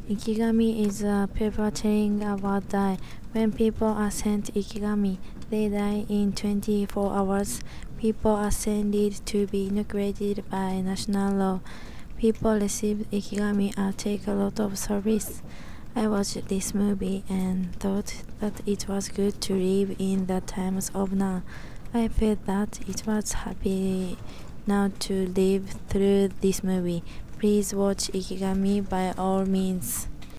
Ikigami is a paper telling about die. When people are sent ikigami, they die in 24 hours. People are sent to be inaugurated by national law. People receive ikigami and take a lot of service. I watched this movie and thought that it was good to live in the times of now. I felt that it was happy now to live through this movie. Please watch Ikigami by all means.